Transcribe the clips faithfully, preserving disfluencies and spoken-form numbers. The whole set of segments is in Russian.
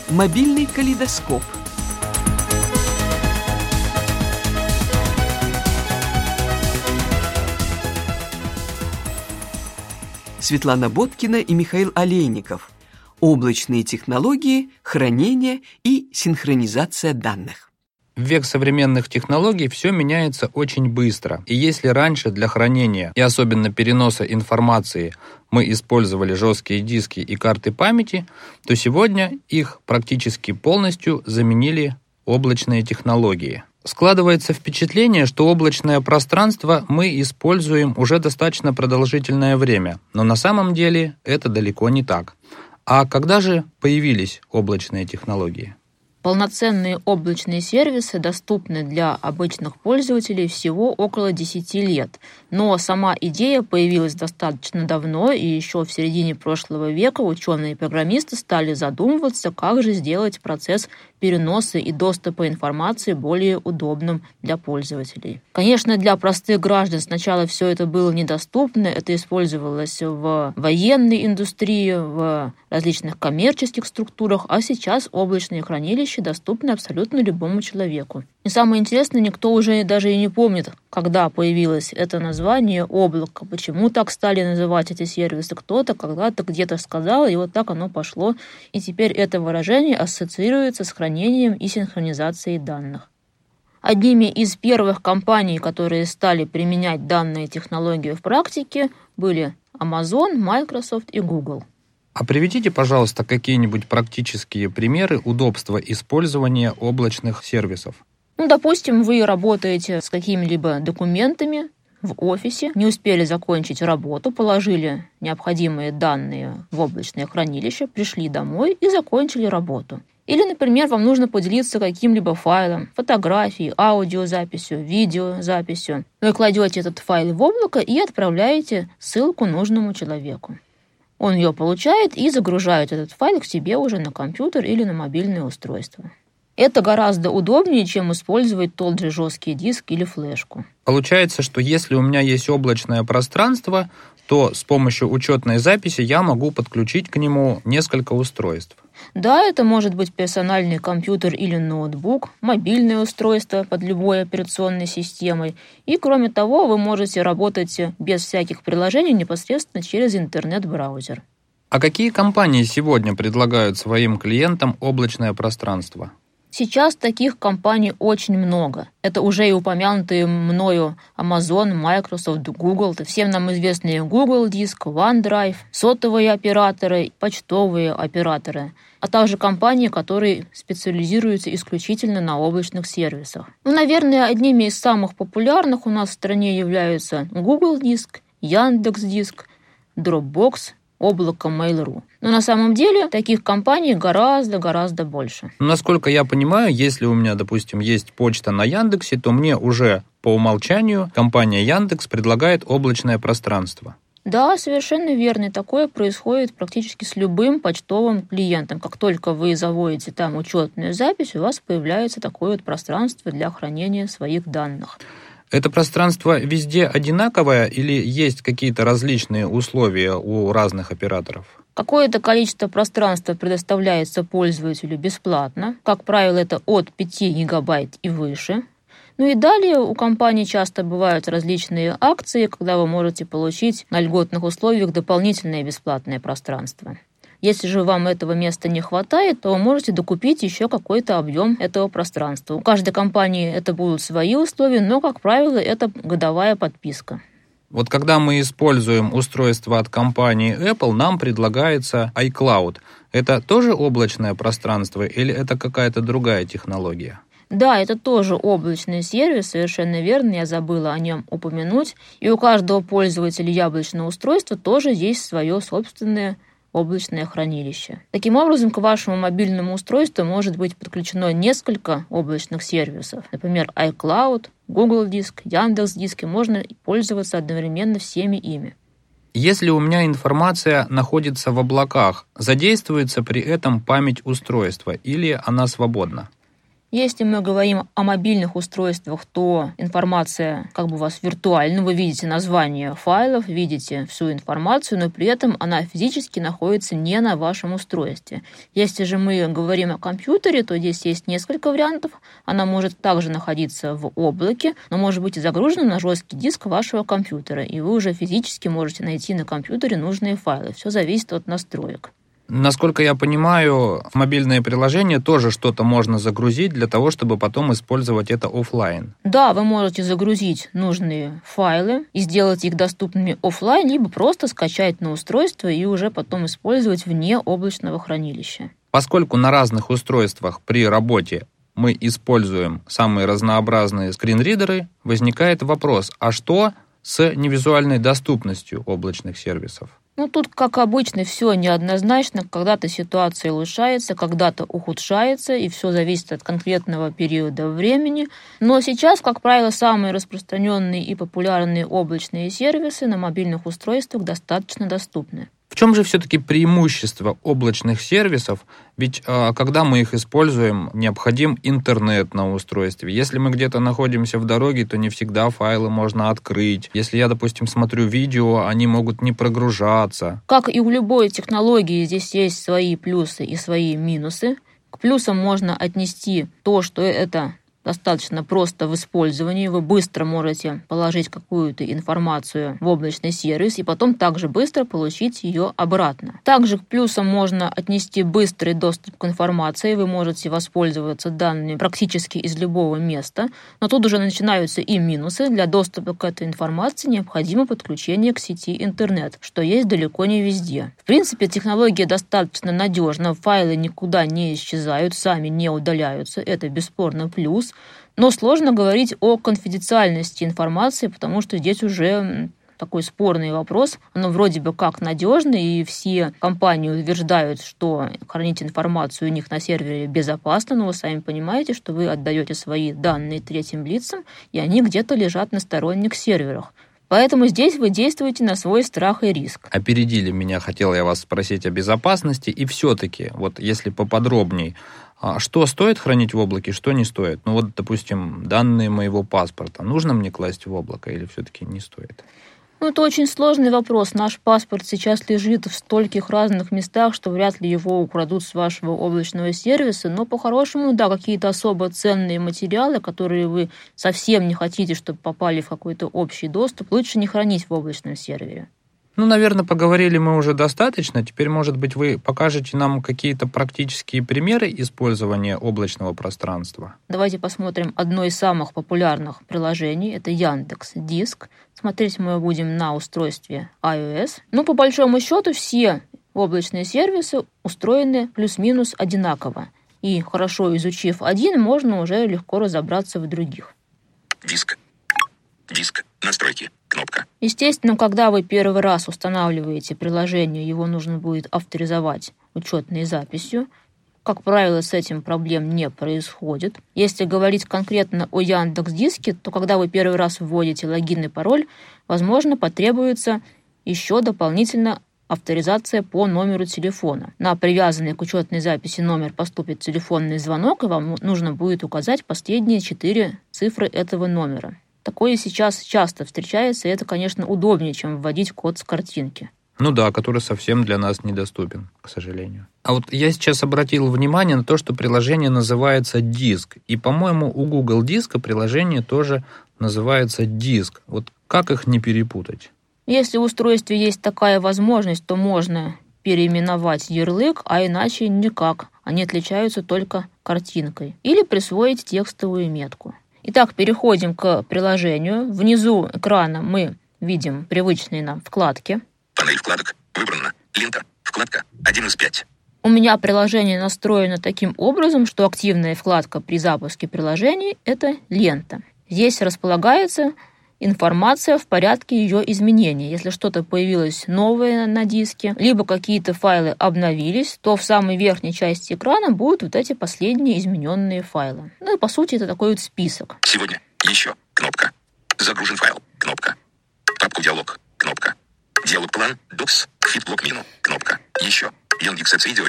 Мобильный калейдоскоп. Светлана Боткина и Михаил Олейников. Облачные технологии, хранение и синхронизация данных. В век современных технологий все меняется очень быстро. И если раньше для хранения и особенно переноса информации мы использовали жесткие диски и карты памяти, то сегодня их практически полностью заменили облачные технологии. Складывается впечатление, что облачное пространство мы используем уже достаточно продолжительное время, но на самом деле это далеко не так. А когда же появились облачные технологии? Полноценные облачные сервисы доступны для обычных пользователей всего около десяти лет, но сама идея появилась достаточно давно, и еще в середине прошлого века ученые и программисты стали задумываться, как же сделать процесс переноса и доступа информации более удобным для пользователей. Конечно, для простых граждан сначала все это было недоступно, это использовалось в военной индустрии, в различных коммерческих структурах, а сейчас облачные хранилища доступны абсолютно любому человеку. И самое интересное, никто уже даже и не помнит, когда появилось это название облако, почему так стали называть эти сервисы. Кто-то когда-то где-то сказал, и вот так оно пошло. И теперь это выражение ассоциируется с хранением и синхронизацией данных. Одними из первых компаний, которые стали применять данные технологии в практике, были Amazon, Microsoft и Google. А приведите, пожалуйста, какие-нибудь практические примеры удобства использования облачных сервисов. Ну, допустим, вы работаете с какими-либо документами в офисе, не успели закончить работу, положили необходимые данные в облачное хранилище, пришли домой и закончили работу. Или, например, вам нужно поделиться каким-либо файлом, фотографией, аудиозаписью, видеозаписью. Вы кладете этот файл в облако и отправляете ссылку нужному человеку. Он ее получает и загружает этот файл к себе уже на компьютер или на мобильное устройство. Это гораздо удобнее, чем использовать тот же жесткий диск или флешку. Получается, что если у меня есть облачное пространство, то с помощью учетной записи я могу подключить к нему несколько устройств. Да, это может быть персональный компьютер или ноутбук, мобильное устройство под любой операционной системой. И, кроме того, вы можете работать без всяких приложений непосредственно через интернет-браузер. А какие компании сегодня предлагают своим клиентам облачное пространство? Сейчас таких компаний очень много. Это уже и упомянутые мною Amazon, Microsoft, Google. Это всем нам известные Google Диск, OneDrive, сотовые операторы, почтовые операторы, а также компании, которые специализируются исключительно на облачных сервисах. Ну, наверное, одними из самых популярных у нас в стране являются Google Диск, Яндекс.Диск, Dropbox, облако Mail.ru. Но на самом деле таких компаний гораздо-гораздо больше. Насколько я понимаю, если у меня, допустим, есть почта на Яндексе, то мне уже по умолчанию компания Яндекс предлагает облачное пространство. Да, совершенно верно. Такое происходит практически с любым почтовым клиентом. Как только вы заводите там учетную запись, у вас появляется такое вот пространство для хранения своих данных. Это пространство везде одинаковое или есть какие-то различные условия у разных операторов? Какое-то количество пространства предоставляется пользователю бесплатно. Как правило, это от пяти гигабайт и выше. Ну и далее у компаний часто бывают различные акции, когда вы можете получить на льготных условиях дополнительное бесплатное пространство. Если же вам этого места не хватает, то вы можете докупить еще какой-то объем этого пространства. У каждой компании это будут свои условия, но, как правило, это годовая подписка. Вот когда мы используем устройство от компании Apple, нам предлагается iCloud. Это тоже облачное пространство или это какая-то другая технология? Да, это тоже облачный сервис, совершенно верно, я забыла о нем упомянуть. И у каждого пользователя яблочного устройства тоже есть свое собственное облачное хранилище. Таким образом, к вашему мобильному устройству может быть подключено несколько облачных сервисов. Например, iCloud, Google Диск, Яндекс.Диск, и можно пользоваться одновременно всеми ими. Если у меня информация находится в облаках, задействуется при этом память устройства или она свободна? Если мы говорим о мобильных устройствах, то информация как бы у вас виртуальна. Вы видите название файлов, видите всю информацию, но при этом она физически находится не на вашем устройстве. Если же мы говорим о компьютере, то здесь есть несколько вариантов. Она может также находиться в облаке, но может быть и загружена на жесткий диск вашего компьютера, и вы уже физически можете найти на компьютере нужные файлы. Все зависит от настроек. Насколько я понимаю, в мобильное приложение тоже что-то можно загрузить для того, чтобы потом использовать это офлайн. Да, вы можете загрузить нужные файлы и сделать их доступными офлайн, либо просто скачать на устройство и уже потом использовать вне облачного хранилища. Поскольку на разных устройствах при работе мы используем самые разнообразные скринридеры, возникает вопрос, а что с невизуальной доступностью облачных сервисов? Ну, тут, как обычно, все неоднозначно. Когда-то ситуация улучшается, когда-то ухудшается, и все зависит от конкретного периода времени. Но сейчас, как правило, самые распространенные и популярные облачные сервисы на мобильных устройствах достаточно доступны. В чем же все-таки преимущество облачных сервисов? Ведь э, когда мы их используем, необходим интернет на устройстве. Если мы где-то находимся в дороге, то не всегда файлы можно открыть. Если я, допустим, смотрю видео, они могут не прогружаться. Как и у любой технологии, здесь есть свои плюсы и свои минусы. К плюсам можно отнести то, что это достаточно просто в использовании. Вы быстро можете положить какую-то информацию в облачный сервис и потом также быстро получить ее обратно. Также к плюсам можно отнести быстрый доступ к информации. Вы можете воспользоваться данными практически из любого места. Но тут уже начинаются и минусы. Для доступа к этой информации необходимо подключение к сети интернет, что есть далеко не везде. В принципе, технология достаточно надежна. Файлы никуда не исчезают, сами не удаляются. Это бесспорно плюс. Но сложно говорить о конфиденциальности информации, потому что здесь уже такой спорный вопрос. Оно вроде бы как надежно, и все компании утверждают, что хранить информацию у них на сервере безопасно, но вы сами понимаете, что вы отдаете свои данные третьим лицам, и они где-то лежат на сторонних серверах. Поэтому здесь вы действуете на свой страх и риск. Опередили меня, хотел я вас спросить о безопасности, и все-таки, вот если поподробней, что стоит хранить в облаке, что не стоит? Ну вот, допустим, данные моего паспорта нужно мне класть в облако или все-таки не стоит? Ну, это очень сложный вопрос. Наш паспорт сейчас лежит в стольких разных местах, что вряд ли его украдут с вашего облачного сервиса. Но по-хорошему, да, какие-то особо ценные материалы, которые вы совсем не хотите, чтобы попали в какой-то общий доступ, лучше не хранить в облачном сервере. Ну, наверное, поговорили мы уже достаточно. Теперь, может быть, вы покажете нам какие-то практические примеры использования облачного пространства? Давайте посмотрим одно из самых популярных приложений. Это Яндекс.Диск. Смотреть мы будем на устройстве iOS. Ну, по большому счету, все облачные сервисы устроены плюс-минус одинаково. И хорошо изучив один, можно уже легко разобраться в других. Диск. Диск. Настройки. Кнопка. Естественно, когда вы первый раз устанавливаете приложение, его нужно будет авторизовать учетной записью. Как правило, с этим проблем не происходит. Если говорить конкретно о Яндекс.Диске, то когда вы первый раз вводите логин и пароль, возможно, потребуется еще дополнительно авторизация по номеру телефона. На привязанный к учетной записи номер поступит телефонный звонок, и вам нужно будет указать последние четыре цифры этого номера. Такое сейчас часто встречается, и это, конечно, удобнее, чем вводить код с картинки. Ну да, который совсем для нас недоступен, к сожалению. А вот я сейчас обратил внимание на то, что приложение называется «Диск». И, по-моему, у Google Диска приложение тоже называется «Диск». Вот как их не перепутать? Если в устройстве есть такая возможность, то можно переименовать ярлык, а иначе никак. Они отличаются только картинкой. Или присвоить текстовую метку. Итак, переходим к приложению. Внизу экрана мы видим привычные нам вкладки. Панель вкладок. Выбрана. Лента. Вкладка. один из пяти. У меня приложение настроено таким образом, что активная вкладка при запуске приложения – это лента. Здесь располагается информация в порядке ее изменения. Если что-то появилось новое на диске, либо какие-то файлы обновились, то в самой верхней части экрана будут вот эти последние измененные файлы. Ну и по сути это такой вот список. Сегодня. Еще. Кнопка. Загружен файл. Кнопка. Папку диалог. Кнопка. Диалог план. Докс. Фитблок мину. Кнопка. Еще. Яндекс.Видео реплей.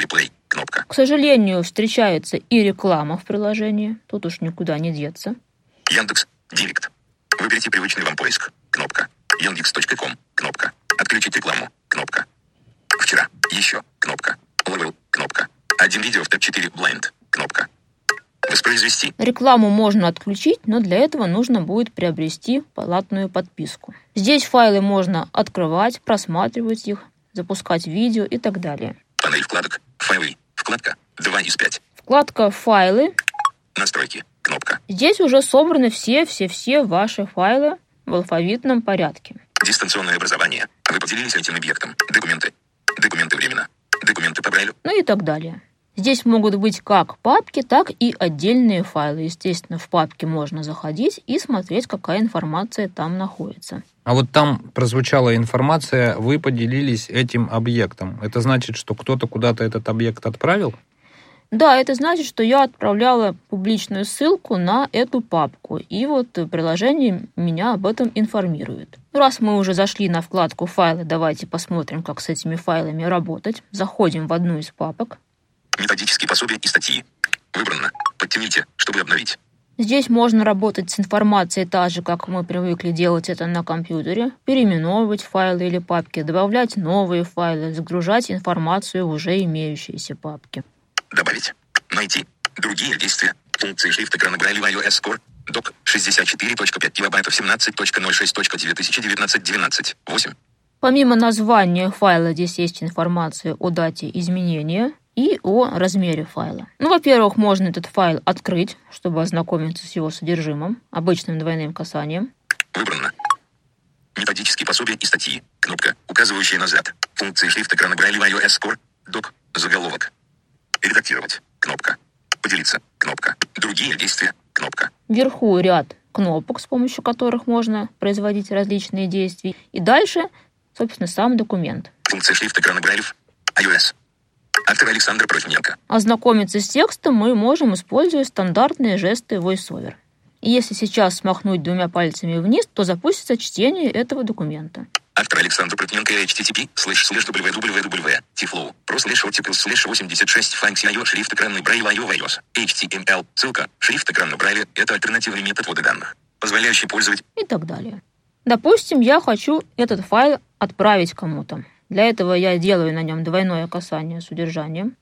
Кнопка. К сожалению, встречается и реклама в приложении. Тут уж никуда не деться. Яндекс. Директ. Выберите привычный вам поиск. Кнопка. яндекс точка ком. Кнопка. Отключить рекламу. Кнопка. Вчера. Еще. Кнопка. Левел. Кнопка. Один видео в топ четыре. Blind. Кнопка. Воспроизвести. Рекламу можно отключить, но для этого нужно будет приобрести платную подписку. Здесь файлы можно открывать, просматривать их, запускать видео и так далее. Панель вкладок. Файлы. Вкладка. два из пяти. Вкладка «Файлы». Настройки. Кнопка. Здесь уже собраны все-все-все ваши файлы в алфавитном порядке. Дистанционное образование. Вы поделились этим объектом. Документы. Документы временно. Документы по Брайлю. Ну и так далее. Здесь могут быть как папки, так и отдельные файлы. Естественно, в папке можно заходить и смотреть, какая информация там находится. А вот там прозвучала информация, вы поделились этим объектом. Это значит, что кто-то куда-то этот объект отправил? Да, это значит, что я отправляла публичную ссылку на эту папку, и вот приложение меня об этом информирует. Раз мы уже зашли на вкладку «Файлы», давайте посмотрим, как с этими файлами работать. Заходим в одну из папок. Методические пособия и статьи. Выбрано. Подтяните, чтобы обновить. Здесь можно работать с информацией так же, как мы привыкли делать это на компьютере, переименовывать файлы или папки, добавлять новые файлы, загружать информацию в уже имеющиеся папки. Добавить. Найти. Другие действия. Функции шрифта экрана Брайля iOS Core. Док. шестьдесят четыре точка пять килобайтов семнадцать точка ноль шесть точка две тысячи девятнадцать двенадцать. восемь. Помимо названия файла здесь есть информация о дате изменения и о размере файла. Ну, во-первых, можно этот файл открыть, чтобы ознакомиться с его содержимым, обычным двойным касанием. Выбрано. Методические пособия и статьи. Кнопка, указывающая назад. Функции шрифта экрана Брайля iOS Core. Док. Заголовок. Редактировать. Кнопка. Поделиться. Кнопка. Другие действия. Кнопка. Вверху ряд кнопок, с помощью которых можно производить различные действия. И дальше, собственно, сам документ. Функция шрифта экрана Брайля. iOS. Автор Александр Прохненко. Ознакомиться с текстом мы можем, используя стандартные жесты VoiceOver. И если сейчас смахнуть двумя пальцами вниз, то запустится чтение этого документа. Автор Александр Прохненко. эйч ти ти пи слэш слэш дабл ю дабл ю дабл ю тифлоу про слэш articles слэш восемьдесят шесть функции iOS шрифт экранный Брайля iOS. эйч ти эм эл. Ссылка. Шрифт экранный Брайля – это альтернативный метод ввода данных, позволяющий пользовать. И так далее. Допустим, я хочу этот файл отправить кому-то. Для этого я делаю на нем двойное касание с удержанием.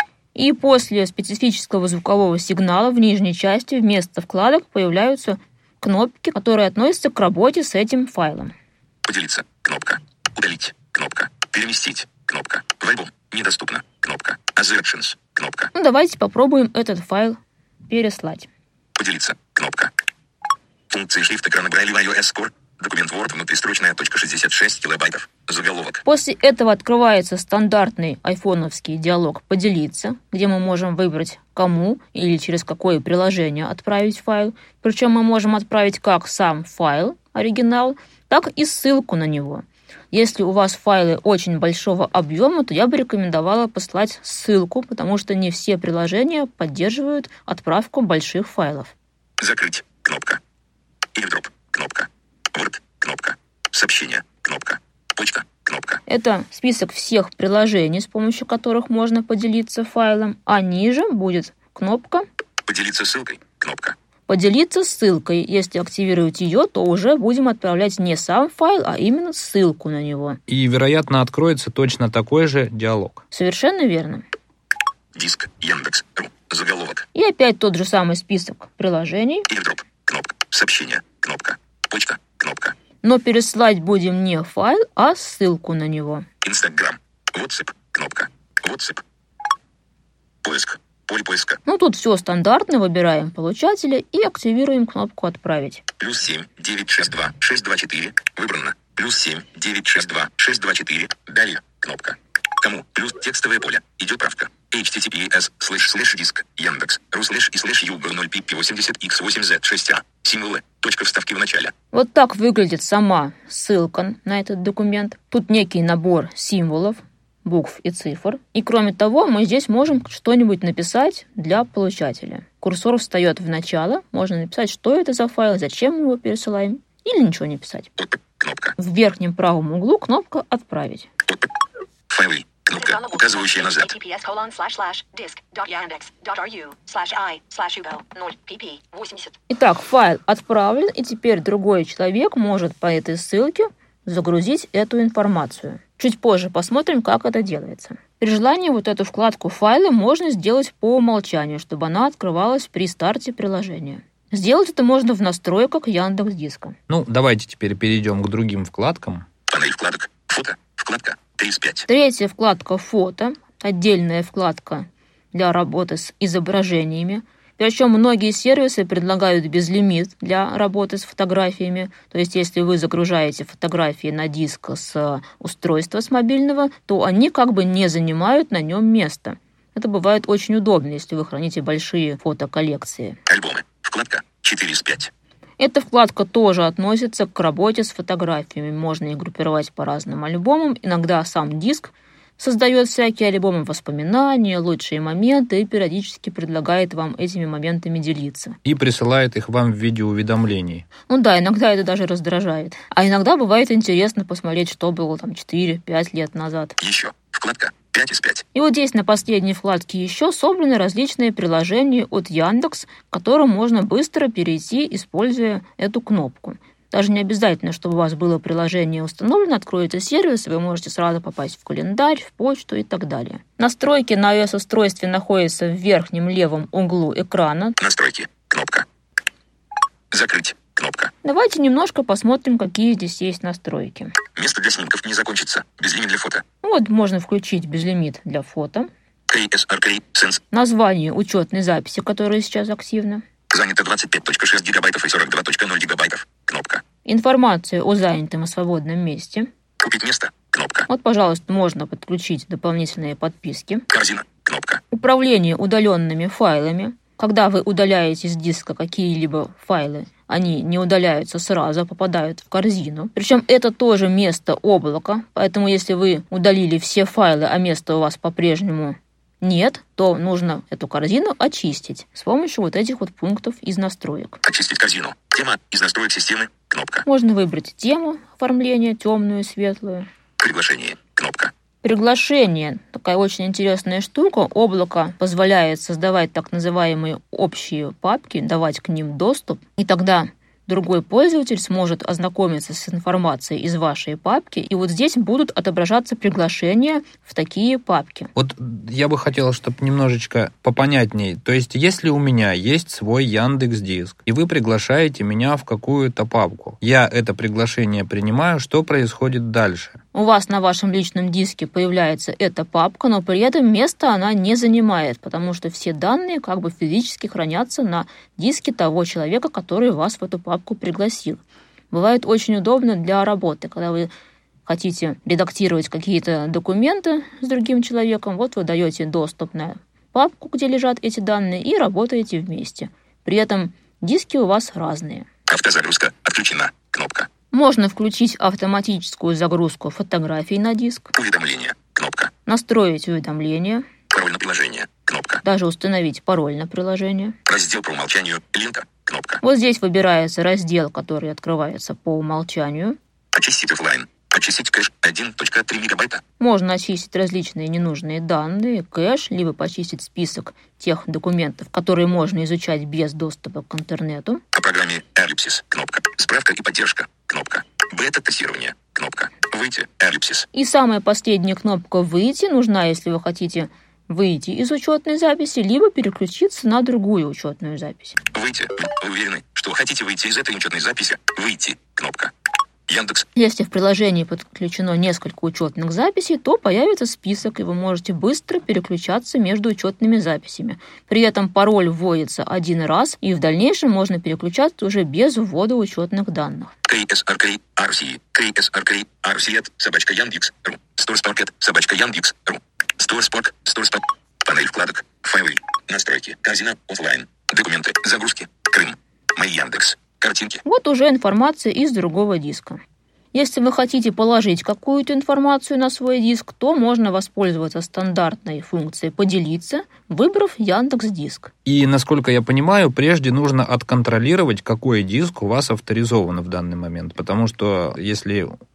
И после специфического звукового сигнала в нижней части вместо вкладок появляются кнопки, которые относятся к работе с этим файлом. Поделиться. Кнопка. Удалить. Кнопка. Переместить. Кнопка. В альбом. Недоступно. Кнопка. Assertions. Кнопка. Ну, давайте попробуем этот файл переслать. Поделиться. Кнопка. Функции шрифта экрана Брайля iOS Core. Документ Word внутристрочная точка шестьдесят шесть килобайтов. Заголовок. После этого открывается стандартный айфоновский диалог «Поделиться», где мы можем выбрать, кому или через какое приложение отправить файл. Причем мы можем отправить как сам файл, оригинал, так и ссылку на него. Если у вас файлы очень большого объема, то я бы рекомендовала послать ссылку, потому что не все приложения поддерживают отправку больших файлов. Закрыть. Кнопка. AirDrop. Кнопка. Word. Кнопка. Сообщение. Кнопка. Почта. Кнопка. Это список всех приложений, с помощью которых можно поделиться файлом, а ниже будет кнопка Поделиться ссылкой. Кнопка. «Поделиться ссылкой». Если активировать ее, то уже будем отправлять не сам файл, а именно ссылку на него. И, вероятно, откроется точно такой же диалог. Совершенно верно. Диск. Яндекс.ру. Заголовок. И опять тот же самый список приложений. AirDrop. Кнопка. Сообщение. Кнопка. Почта. Кнопка. Но переслать будем не файл, а ссылку на него. Инстаграм. WhatsApp. Кнопка. WhatsApp. Поиск. Поле поиска. Ну, тут все стандартно. Выбираем получателя и активируем кнопку «Отправить». Плюс семь девять шесть два шесть два четыре. Выбрано. Плюс семь девять шесть два шесть два четыре. Далее. Кнопка. Кому? Плюс текстовое поле. Идет правка. эйч ти ти пи эс слэш слэш диск Яндекс. Ру слэш и слэш юг ноль пи пи восемьдесят икс восемь зет шесть а. Символы. Точка вставки в начале. Вот так выглядит сама ссылка на этот документ. Тут некий набор символов, букв и цифр. И кроме того, мы здесь можем что-нибудь написать для получателя. Курсор встает в начало. Можно написать, что это за файл, зачем мы его пересылаем. Или ничего не писать. Кнопка. В верхнем правом углу кнопка «Отправить». Файлы. Кнопка. указывающая назад. Итак, файл отправлен, и теперь другой человек может по этой ссылке загрузить эту информацию. Чуть позже посмотрим, как это делается. При желании вот эту вкладку «Файлы» можно сделать по умолчанию, чтобы она открывалась при старте приложения. Сделать это можно в настройках Яндекс.Диска. Ну, давайте теперь перейдем к другим вкладкам. Панель вкладок. Фото. Вкладка тридцать пять. Третья вкладка «Фото». Отдельная вкладка для работы с изображениями. Причем многие сервисы предлагают безлимит для работы с фотографиями. То есть, если вы загружаете фотографии на диск с устройства с мобильного, то они как бы не занимают на нем место. Это бывает очень удобно, если вы храните большие фотоколлекции. Альбомы. Вкладка четыре из пяти. Эта вкладка тоже относится к работе с фотографиями. Можно их группировать по разным альбомам. Иногда сам диск создает всякие альбомы воспоминаний, лучшие моменты и периодически предлагает вам этими моментами делиться. И присылает их вам в виде уведомлений. Ну да, иногда это даже раздражает. А иногда бывает интересно посмотреть, что было там четыре-пять лет назад. Еще. Вкладка пять из пяти. И вот здесь на последней вкладке «Еще» собраны различные приложения от Яндекс, к которым можно быстро перейти, используя эту кнопку. Даже не обязательно, чтобы у вас было приложение установлено, откроете сервис, и вы можете сразу попасть в календарь, в почту и так далее. Настройки на iOS-устройстве находятся в верхнем левом углу экрана. Настройки. Кнопка. Закрыть. Кнопка. Давайте немножко посмотрим, какие здесь есть настройки. Место для снимков не закончится. Безлимит для фото. Вот можно включить безлимит для фото. кей эс ар кей Sense. Название учетной записи, которая сейчас активна. Занято двадцать пять целых шесть гигабайтов и сорок два целых ноль гигабайтов. Кнопка. Информацию о занятом и свободном месте. Купить место. Кнопка. Вот, пожалуйста, можно подключить дополнительные подписки. Корзина. Кнопка. Управление удаленными файлами. Когда вы удаляете с диска какие-либо файлы, они не удаляются сразу, а попадают в корзину. Причем это тоже место облака, поэтому если вы удалили все файлы, а места у вас по-прежнему нет, то нужно эту корзину очистить с помощью вот этих вот пунктов из настроек. Очистить корзину. Тема из настроек системы. Кнопка. Можно выбрать тему оформления, темную, светлую. Приглашение. Кнопка. Приглашение. Такая очень интересная штука. Облако позволяет создавать так называемые общие папки, давать к ним доступ. И тогда другой пользователь сможет ознакомиться с информацией из вашей папки, и вот здесь будут отображаться приглашения в такие папки. Вот я бы хотел, чтобы немножечко попонятней. То есть, если у меня есть свой Яндекс.Диск, и вы приглашаете меня в какую-то папку, я это приглашение принимаю, что происходит дальше? У вас на вашем личном диске появляется эта папка, но при этом место она не занимает, потому что все данные как бы физически хранятся на диске того человека, который вас в эту папку пригласил. Бывает очень удобно для работы, когда вы хотите редактировать какие-то документы с другим человеком, вот вы даете доступ на папку, где лежат эти данные, и работаете вместе. При этом диски у вас разные. Автозагрузка отключена. Кнопка. Можно включить автоматическую загрузку фотографий на диск. Уведомление. Кнопка. Настроить уведомления. Пароль на приложение. Кнопка. Даже установить пароль на приложение. Раздел по умолчанию. Лента. Кнопка. Вот здесь выбирается раздел, который открывается по умолчанию. Очистить офлайн. Очистить кэш один целых три мегабайта. Можно очистить различные ненужные данные, кэш, либо почистить список тех документов, которые можно изучать без доступа к интернету. О программе Ellipsis. Кнопка. Справка и поддержка. Кнопка. Бета-тестирование. Кнопка. Выйти. Ellipsis. И самая последняя кнопка «Выйти» нужна, если вы хотите выйти из учетной записи, либо переключиться на другую учетную запись. Выйти. Вы уверены, что вы хотите выйти из этой учетной записи? Выйти. Кнопка. Яндекс. Если в приложении подключено несколько учетных записей, то появится список, и вы можете быстро переключаться между учетными записями. При этом пароль вводится один раз, и в дальнейшем можно переключаться уже без ввода учетных данных. кей эс ар кей ар си, кей эс ар кей ар си собачка Яндекс.ру, Storesparket, собачка Яндекс.ру, Storespark, Storespark, панель вкладок, файлы, настройки, корзина, офлайн, документы, загрузки, Крым, Мой Яндекс. Картинки. Вот уже информация из другого диска. Если вы хотите положить какую-то информацию на свой диск, то можно воспользоваться стандартной функцией «Поделиться», выбрав Яндекс.Диск. И, насколько я понимаю, прежде нужно отконтролировать, какой диск у вас авторизован в данный момент. Потому что если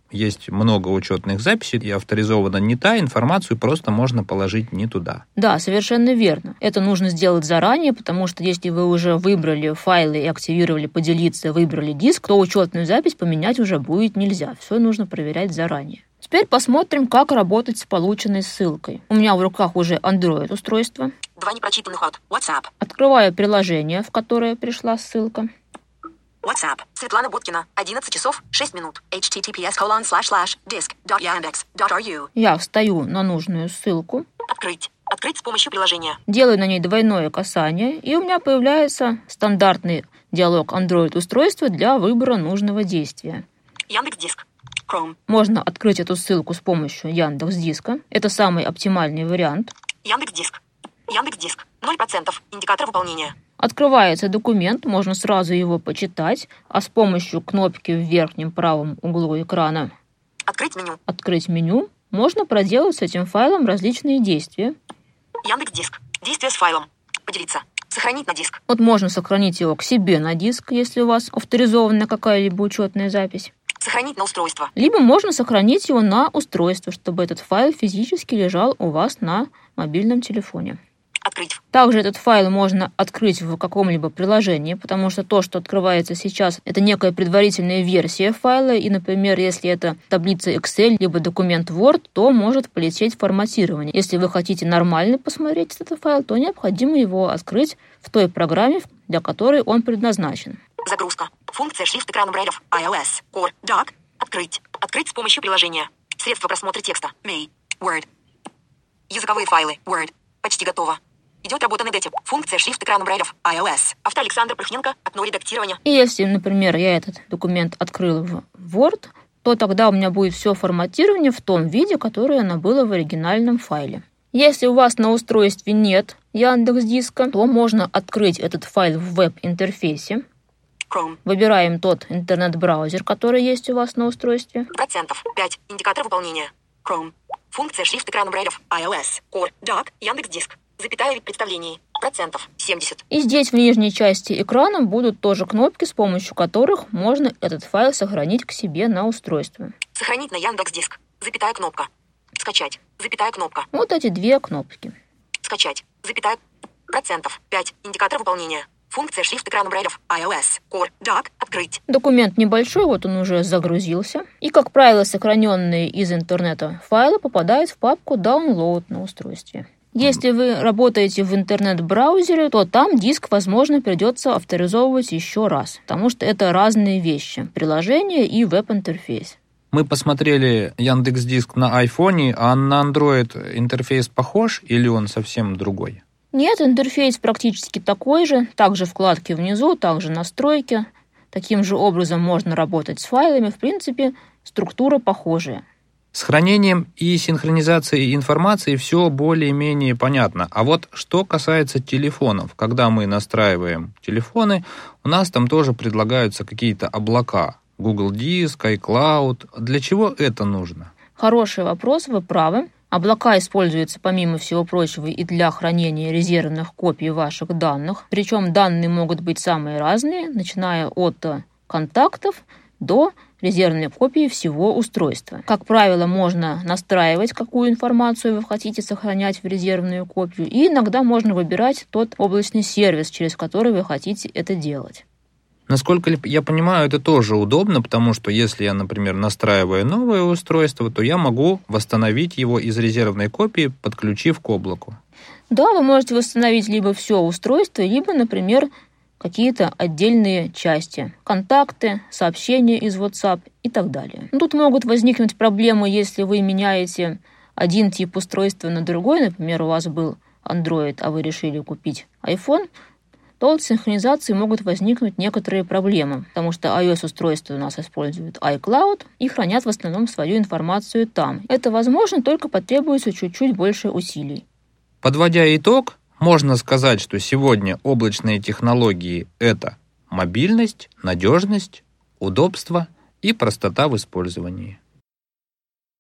есть много учетных записей, и авторизована не та, информацию просто можно положить не туда. Да, совершенно верно. Это нужно сделать заранее, потому что если вы уже выбрали файлы и активировали поделиться, выбрали диск, то учетную запись поменять уже будет нельзя. Все нужно проверять заранее. Теперь посмотрим, как работать с полученной ссылкой. У меня в руках уже Android-устройство. Два непрочитанных от WhatsApp. Открываю приложение, в которое пришла ссылка. WhatsApp. Светлана Будкина. одиннадцать часов шесть минут. эйч ти ти пи эс колон слэш слэш диск точка яндекс точка ру. Я встаю на нужную ссылку. Открыть. Открыть с помощью приложения. Делаю на ней двойное касание, и у меня появляется стандартный диалог Android-устройства для выбора нужного действия. Яндекс.Диск. Chrome. Можно открыть эту ссылку с помощью Яндекс.Диска. Это самый оптимальный вариант. Яндекс.Диск. Яндекс.Диск. ноль процентов. Индикатор выполнения. Открывается документ, можно сразу его почитать, а с помощью кнопки в верхнем правом углу экрана Открыть меню. «Открыть меню» можно проделать с этим файлом различные действия. Яндекс.Диск. Действие с файлом. Поделиться. Сохранить на диск. Вот можно сохранить его к себе на диск, если у вас авторизована какая-либо учетная запись. Сохранить на устройство. Либо можно сохранить его на устройство, чтобы этот файл физически лежал у вас на мобильном телефоне. Открыть. Также этот файл можно открыть в каком-либо приложении, потому что то, что открывается сейчас, это некая предварительная версия файла, и, например, если это таблица Excel, либо документ Word, то может полететь форматирование. Если вы хотите нормально посмотреть этот файл, то необходимо его открыть в той программе, для которой он предназначен. Загрузка. Функция шрифт экрана Брайлев. iOS. Core. Doc. Открыть. Открыть с помощью приложения. Средства просмотра текста. May. Word. Языковые файлы. Word. Почти готово. Идет работа над этим. Функция шрифт экрана Брайлев. iOS. Автор Александр Прыхненко. Окно редактирования. И если, например, я этот документ открыла в Word, то тогда у меня будет все форматирование в том виде, которое оно было в оригинальном файле. Если у вас на устройстве нет Яндекс.Диска, то можно открыть этот файл в веб-интерфейсе. Chrome. Выбираем тот интернет-браузер, который есть у вас на устройстве. Процентов. пять. Индикатор выполнения. Chrome. Функция шрифт экрана Брайлев. iOS. Core. Doc. Яндекс.Диск. Запятая вид представлений. Процентов. семьдесят. И здесь в нижней части экрана будут тоже кнопки, с помощью которых можно этот файл сохранить к себе на устройство. Сохранить на Яндекс.Диск. Запятая кнопка. Скачать. Запятая кнопка. Вот эти две кнопки. Скачать. Запятая. Процентов. пять. Индикатор выполнения. Функция шрифт экрана Брайлев. iOS. Core. Doc. Открыть. Документ небольшой, вот он уже загрузился. И, как правило, сохраненные из интернета файлы попадают в папку Download на устройстве. Если вы работаете в интернет-браузере, то там диск, возможно, придется авторизовывать еще раз, потому что это разные вещи – приложение и веб-интерфейс. Мы посмотрели Яндекс.Диск на айфоне, а на Android интерфейс похож или он совсем другой? Нет, интерфейс практически такой же, также вкладки внизу, также настройки. Таким же образом можно работать с файлами, в принципе, структура похожая. С хранением и синхронизацией информации все более-менее понятно. А вот что касается телефонов, когда мы настраиваем телефоны, у нас там тоже предлагаются какие-то облака. Google Диск, iCloud. Для чего это нужно? Хороший вопрос, вы правы. Облака используются, помимо всего прочего, и для хранения резервных копий ваших данных. Причем данные могут быть самые разные, начиная от контактов до резервной копии всего устройства. Как правило, можно настраивать, какую информацию вы хотите сохранять в резервную копию, и иногда можно выбирать тот облачный сервис, через который вы хотите это делать. Насколько я понимаю, это тоже удобно, потому что если я, например, настраиваю новое устройство, то я могу восстановить его из резервной копии, подключив к облаку. Да, вы можете восстановить либо все устройство, либо, например, какие-то отдельные части, контакты, сообщения из WhatsApp и так далее. Тут могут возникнуть проблемы, если вы меняете один тип устройства на другой, например, у вас был Android, а вы решили купить iPhone, то от синхронизации могут возникнуть некоторые проблемы, потому что iOS-устройства у нас используют iCloud и хранят в основном свою информацию там. Это возможно, только потребуется чуть-чуть больше усилий. Подводя итог, можно сказать, что сегодня облачные технологии – это мобильность, надежность, удобство и простота в использовании.